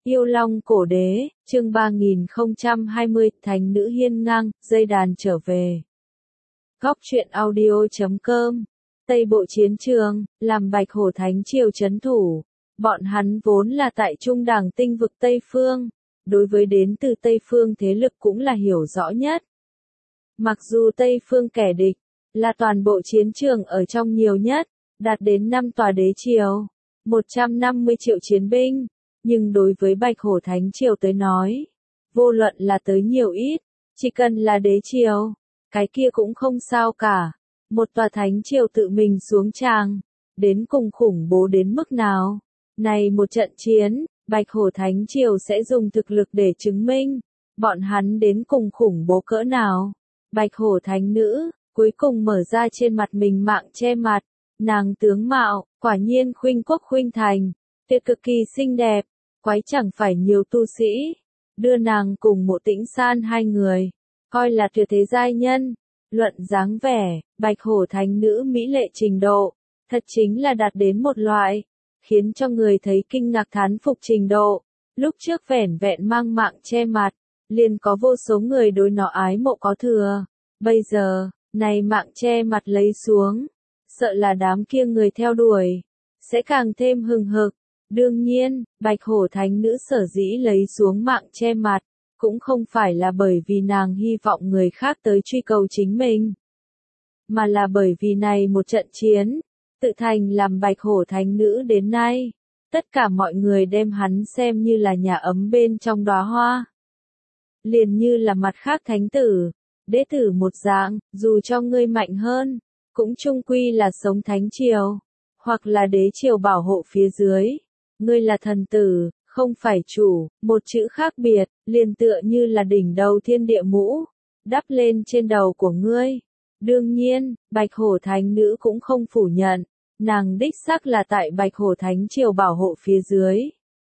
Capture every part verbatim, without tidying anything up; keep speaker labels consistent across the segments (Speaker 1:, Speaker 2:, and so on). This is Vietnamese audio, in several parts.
Speaker 1: Yêu Long Cổ Đế, chương ba nghìn không trăm hai mươi, Thánh Nữ Hiên Ngang, dây đàn trở về. Góc truyện audio chấm com. Tây Bộ chiến trường, làm Bạch Hổ Thánh Triều trấn thủ. Bọn hắn vốn là tại Trung Đẳng tinh vực Tây Phương, đối với đến từ Tây Phương thế lực cũng là hiểu rõ nhất. Mặc dù Tây Phương kẻ địch, là toàn bộ chiến trường ở trong nhiều nhất, đạt đến năm tòa đế triều, một trăm năm mươi triệu chiến binh. Nhưng đối với Bạch Hổ Thánh Triều tới nói, vô luận là tới nhiều ít, chỉ cần là đế triều, cái kia cũng không sao cả. Một tòa thánh triều tự mình xuống tràng, đến cùng khủng bố đến mức nào. Này một trận chiến, Bạch Hổ Thánh Triều sẽ dùng thực lực để chứng minh, bọn hắn đến cùng khủng bố cỡ nào. Bạch Hổ Thánh Nữ, cuối cùng mở ra trên mặt mình mạng che mặt, nàng tướng mạo, quả nhiên khuynh quốc khuynh thành, tuyệt cực kỳ xinh đẹp. Quái chẳng phải nhiều tu sĩ, đưa nàng cùng Mộ Tĩnh San hai người, coi là tuyệt thế giai nhân. Luận dáng vẻ, Bạch Hổ Thánh Nữ mỹ lệ trình độ, thật chính là đạt đến một loại, khiến cho người thấy kinh ngạc thán phục trình độ. Lúc trước vẻn vẹn mang mạng che mặt, liền có vô số người đối nó ái mộ có thừa. Bây giờ, này mạng che mặt lấy xuống, sợ là đám kia người theo đuổi, sẽ càng thêm hừng hực. Đương nhiên, Bạch Hổ Thánh Nữ sở dĩ lấy xuống mạng che mặt, cũng không phải là bởi vì nàng hy vọng người khác tới truy cầu chính mình, mà là bởi vì này một trận chiến, tự thành làm Bạch Hổ Thánh Nữ đến nay, tất cả mọi người đem hắn xem như là nhà ấm bên trong đóa hoa. Liền như là mặt khác thánh tử, đế tử một dạng, dù cho ngươi mạnh hơn, cũng chung quy là sống thánh triều, hoặc là đế triều bảo hộ phía dưới. Ngươi là thần tử, không phải chủ, một chữ khác biệt, liền tựa như là đỉnh đầu thiên địa mũ, đắp lên trên đầu của ngươi. Đương nhiên, Bạch Hổ Thánh Nữ cũng không phủ nhận, nàng đích xác là tại Bạch Hổ Thánh Triều bảo hộ phía dưới.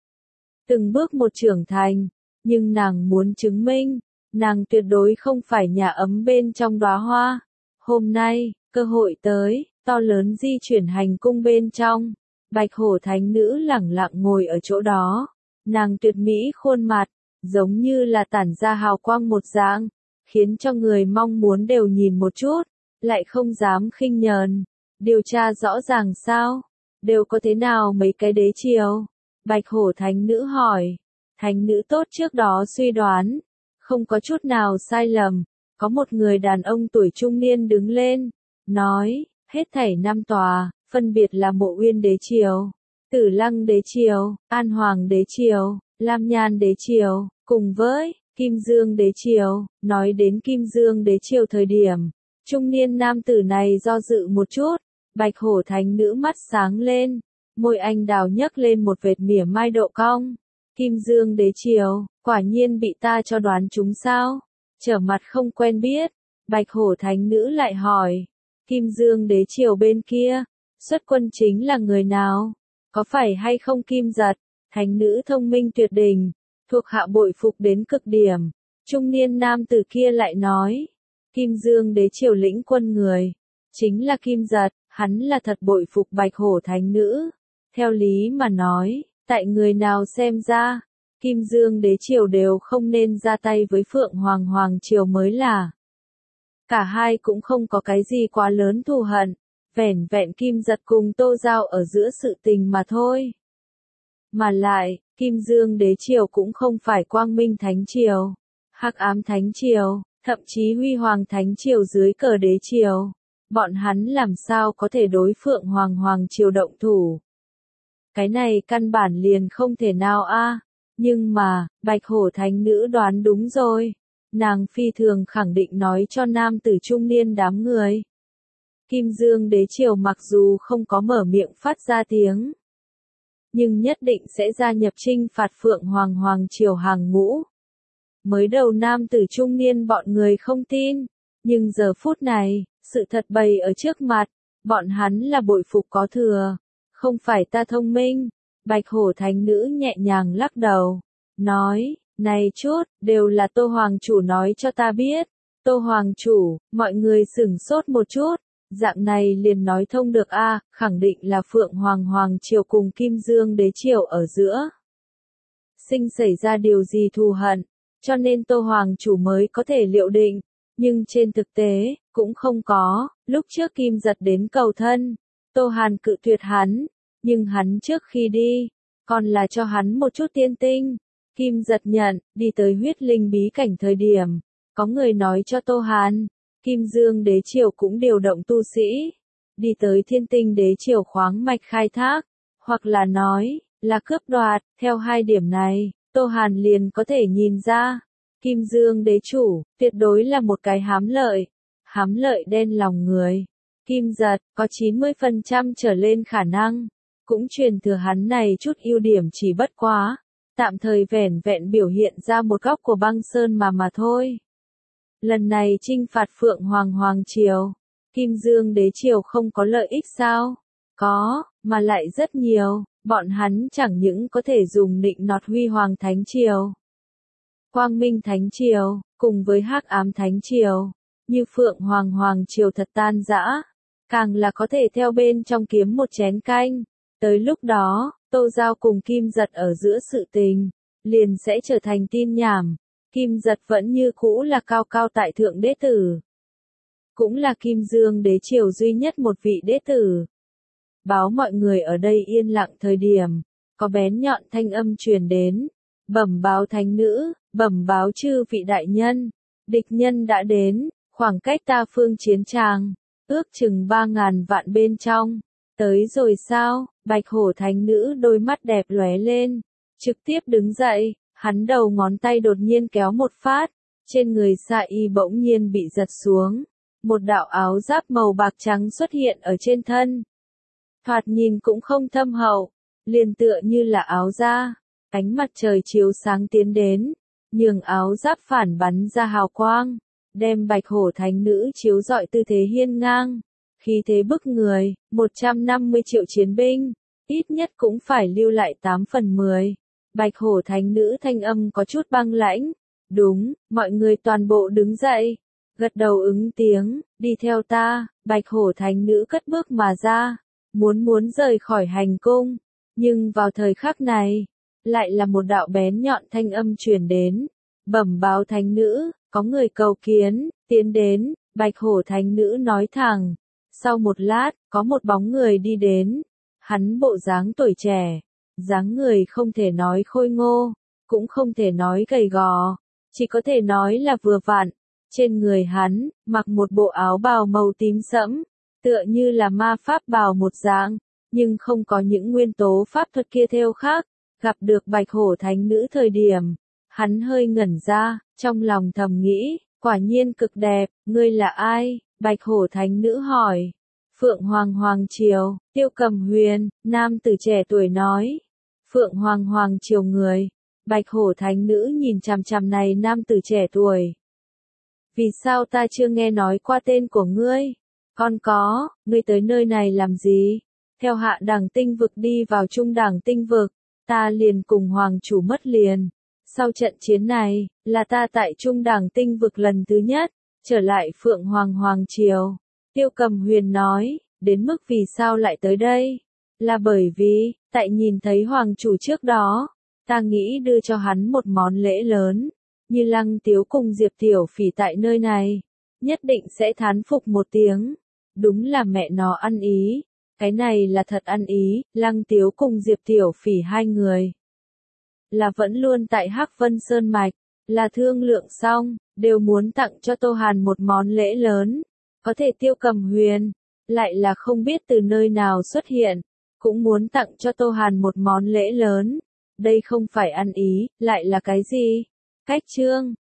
Speaker 1: Từng bước một trưởng thành, nhưng nàng muốn chứng minh, nàng tuyệt đối không phải nhà ấm bên trong đóa hoa. Hôm nay, cơ hội tới, to lớn di chuyển hành cung bên trong. Bạch Hổ Thánh Nữ lẳng lặng ngồi ở chỗ đó, nàng tuyệt mỹ khuôn mặt, giống như là tản ra hào quang một dạng, khiến cho người mong muốn đều nhìn một chút, lại không dám khinh nhờn. Điều tra rõ ràng sao? Đều có thế nào mấy cái đế triều? Bạch Hổ Thánh Nữ hỏi. Thánh Nữ tốt trước đó suy đoán, không có chút nào sai lầm. Có một người đàn ông tuổi trung niên đứng lên, nói, hết thảy năm tòa, phân biệt là Mộ Uyên Đế Triều, Tử Lăng Đế Triều, An Hoàng Đế Triều, Lam Nhan Đế Triều, cùng với Kim Dương Đế Triều. Nói đến Kim Dương Đế Triều thời điểm, trung niên nam tử này do dự một chút. Bạch Hổ Thánh Nữ mắt sáng lên, môi anh đào nhấc lên một vệt mỉa mai độ cong. Kim Dương Đế Triều, quả nhiên bị ta cho đoán chúng sao? Trở mặt không quen biết, Bạch Hổ Thánh Nữ lại hỏi, Kim Dương Đế Triều bên kia, xuất quân chính là người nào? Có phải hay không Kim Giật? Thánh Nữ thông minh tuyệt đỉnh, thuộc hạ bội phục đến cực điểm. Trung niên nam tử kia lại nói, Kim Dương Đế Triều lĩnh quân người, chính là Kim Giật, hắn là thật bội phục Bạch Hổ Thánh Nữ. Theo lý mà nói, tại người nào xem ra, Kim Dương Đế Triều đều không nên ra tay với Phượng Hoàng Hoàng Triều mới là. Cả hai cũng không có cái gì quá lớn thù hận, vẻn vẹn Kim Giật cùng Tô Giao ở giữa sự tình mà thôi. Mà lại, Kim Dương Đế Triều cũng không phải Quang Minh Thánh Triều, Hắc Ám Thánh Triều, thậm chí Huy Hoàng Thánh Triều dưới cờ đế triều. Bọn hắn làm sao có thể đối Phượng Hoàng Hoàng Triều động thủ? Cái này căn bản liền không thể nào a. Nhưng mà, Bạch Hổ Thánh Nữ đoán đúng rồi. Nàng phi thường khẳng định nói cho nam tử trung niên đám người. Kim Dương Đế Triều mặc dù không có mở miệng phát ra tiếng, nhưng nhất định sẽ gia nhập trinh phạt Phượng Hoàng Hoàng Triều hàng ngũ. Mới đầu nam tử trung niên bọn người không tin, nhưng giờ phút này, sự thật bày ở trước mặt, bọn hắn là bội phục có thừa. Không phải ta thông minh. Bạch Hổ Thánh Nữ nhẹ nhàng lắc đầu, nói, này chút, đều là Tô Hoàng Chủ nói cho ta biết. Tô Hoàng Chủ, mọi người sửng sốt một chút, dạng này liền nói thông được a, à, khẳng định là Phượng Hoàng Hoàng Triều cùng Kim Dương Đế Triều ở giữa. sinh xảy ra điều gì thù hận, cho nên Tô Hoàng chủ mới có thể liệu định, nhưng trên thực tế, cũng không có, lúc trước Kim Giật đến cầu thân, Tô Hàn cự tuyệt hắn, nhưng hắn trước khi đi, còn là cho hắn một chút tiên tinh. Kim Giật nhận, đi tới huyết linh bí cảnh thời điểm, có người nói cho Tô Hàn, Kim Dương đế triều cũng điều động tu sĩ, đi tới thiên tinh đế triều khoáng mạch khai thác, hoặc là nói, là cướp đoạt, theo hai điểm này, Tô Hàn liền có thể nhìn ra, Kim Dương đế chủ, tuyệt đối là một cái hám lợi, hám lợi đen lòng người. Kim Giật, có chín mươi phần trăm trở lên khả năng, cũng truyền thừa hắn này chút ưu điểm chỉ bất quá, tạm thời vẻn vẹn biểu hiện ra một góc của băng sơn mà mà thôi. Lần này chinh phạt Phượng Hoàng Hoàng Triều, Kim Dương đế triều không có lợi ích sao? Có, mà lại rất nhiều, bọn hắn chẳng những có thể dùng nịnh nọt Huy Hoàng Thánh Triều, Quang Minh Thánh Triều, cùng với Hắc Ám Thánh Triều, như Phượng Hoàng Hoàng Triều thật tan rã, càng là có thể theo bên trong kiếm một chén canh. Tới lúc đó, Tô Giao cùng Kim Giật ở giữa sự tình, liền sẽ trở thành tin nhảm. Kim Giật vẫn như cũ là cao cao tại thượng đế tử, cũng là Kim Dương đế triều duy nhất một vị đế tử. Báo mọi người ở đây yên lặng thời điểm, có bén nhọn thanh âm truyền đến, bẩm báo thánh nữ, bẩm báo chư vị đại nhân, địch nhân đã đến, khoảng cách ta phương chiến tràng, ước chừng ba ngàn vạn bên trong. Tới rồi sao? Bạch hổ thánh nữ đôi mắt đẹp lóe lên, trực tiếp đứng dậy, hắn đầu ngón tay đột nhiên kéo một phát, trên người Sa Y bỗng nhiên bị giật xuống, một đạo áo giáp màu bạc trắng xuất hiện ở trên thân. Thoạt nhìn cũng không thâm hậu, liền tựa như là áo da, ánh mặt trời chiếu sáng tiến đến, nhường áo giáp phản bắn ra hào quang, đem bạch hổ thánh nữ chiếu rọi tư thế hiên ngang. Khí thế bức người, một trăm năm mươi triệu chiến binh, ít nhất cũng phải lưu lại tám phần mười. Bạch hổ thánh nữ thanh âm có chút băng lãnh. Đúng, mọi người toàn bộ đứng dậy, gật đầu ứng tiếng, đi theo ta. Bạch hổ thánh nữ cất bước mà ra, muốn muốn rời khỏi hành cung. Nhưng vào thời khắc này, lại là một đạo bén nhọn thanh âm truyền đến. Bẩm báo thánh nữ, có người cầu kiến, tiến đến. Bạch hổ thánh nữ nói thẳng. Sau một lát, có một bóng người đi đến, hắn bộ dáng tuổi trẻ, dáng người không thể nói khôi ngô, cũng không thể nói gầy gò, chỉ có thể nói là vừa vặn. Trên người hắn, mặc một bộ áo bào màu tím sẫm, tựa như là ma pháp bào một dạng, nhưng không có những nguyên tố pháp thuật kia theo khác. Gặp được bạch hổ thánh nữ thời điểm, hắn hơi ngẩn ra, trong lòng thầm nghĩ, quả nhiên cực đẹp, ngươi là ai? Bạch hổ thánh nữ hỏi. Phượng Hoàng Hoàng Triều, Tiêu Cầm Huyền, nam tử trẻ tuổi nói. Phượng Hoàng Hoàng Triều người. Bạch hổ thánh nữ nhìn chằm chằm này nam tử trẻ tuổi. Vì sao ta chưa nghe nói qua tên của ngươi? Con có, ngươi tới nơi này làm gì? Theo hạ đẳng tinh vực đi vào trung đẳng tinh vực, ta liền cùng hoàng chủ mất liền. Sau trận chiến này, là ta tại trung đẳng tinh vực lần thứ nhất. Trở lại Phượng Hoàng Hoàng Triều, Tiêu Cầm Huyền nói, đến mức vì sao lại tới đây? Là bởi vì, tại nhìn thấy Hoàng chủ trước đó, ta nghĩ đưa cho hắn một món lễ lớn, như Lăng Tiếu cùng Diệp Tiểu Phỉ tại nơi này, nhất định sẽ thán phục một tiếng. Đúng là mẹ nó ăn ý, cái này là thật ăn ý, Lăng Tiếu cùng Diệp Tiểu Phỉ hai người. Là vẫn luôn tại Hắc Vân Sơn Mạch, là thương lượng xong, đều muốn tặng cho Tô Hàn một món lễ lớn. Có thể Tiêu Cầm Huyền, lại là không biết từ nơi nào xuất hiện, cũng muốn tặng cho Tô Hàn một món lễ lớn. Đây không phải ăn ý, lại là cái gì? Cách chương,